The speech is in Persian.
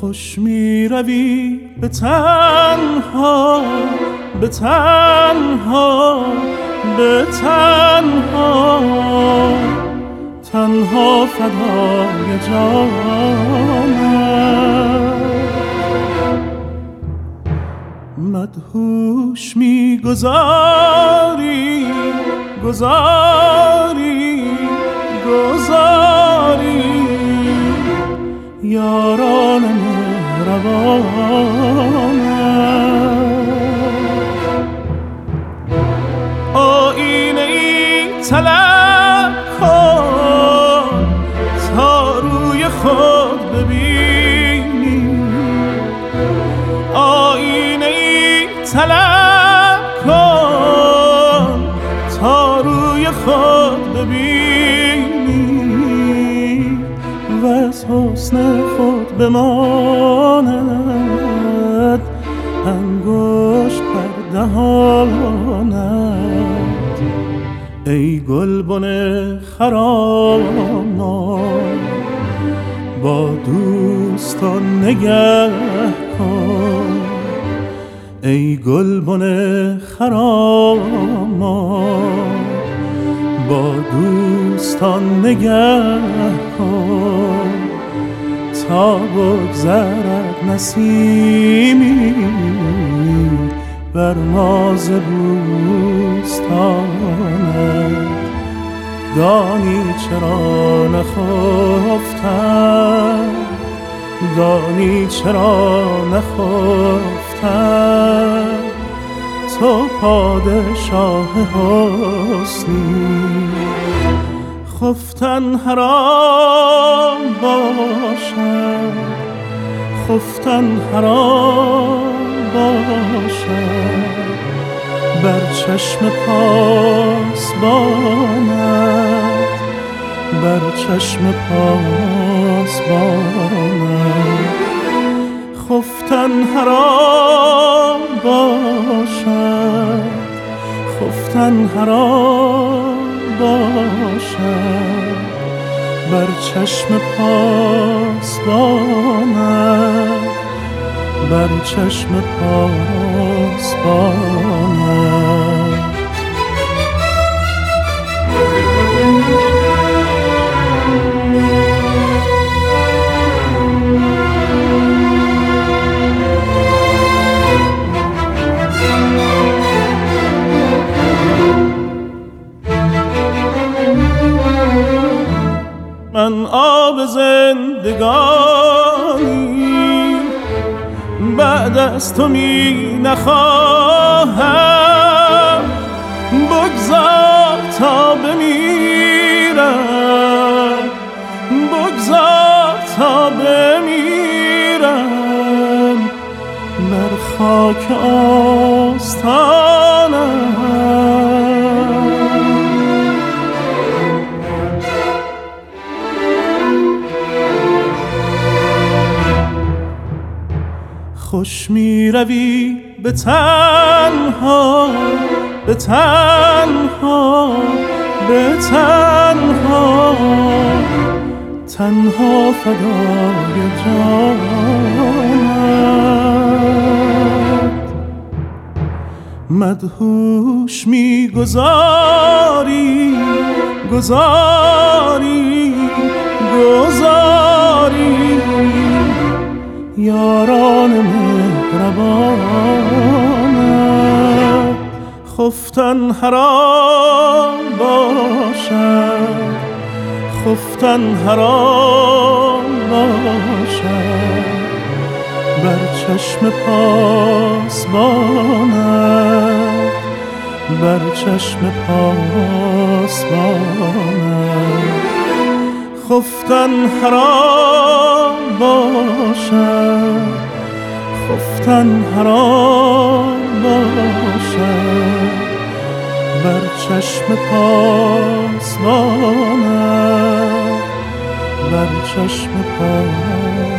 خوش می روی به تنها، به تنها، به تنها، تنها فدای جانم. مدهوش می گذاری، گذاری، گذاری یاران مهربانم. آینه ای طلب کن تا روی خود ببینی، آینه ای طلب کن تا روی خود ببینی و از حسن خود بماند انگشت بر دهانت. ای گلبن خرامان با دوستان نگه کن، ای گلبن خرامان با دوستان نگه کن تا بگذرد نسیمی بر ناز بوستانت. دانی چرا نخفتم، دانی چرا نخفتم، تو پادشاه حسنی. خفتن حرام باشد، خفتن حرام باشد بر چشم پاسبانت، بر چشم پاسبانت. خفتن حرام باشد، خفتن حرام باشد بر چشم پاسبانت، بر چشم پاسبانت. من آب زندگانی بعد از تو می نخواهم، بگذار تا بمیرم، بگذار تا بمیرم بر خاک آستانم. خوش می روی به تنها، به تنها، به تنها، تنها فدای جانت. مدهوش می گذاری، گذاری، گذاری یاران مهربانت. خفتن حرام باشد، خفتن حرام باشد بر چشم پاسبانت، بر چشم پاسبانت. خفتن حرام باشد، خفتن حرام باشد بر چشم پاسبانت، بر چشم پاسبانت.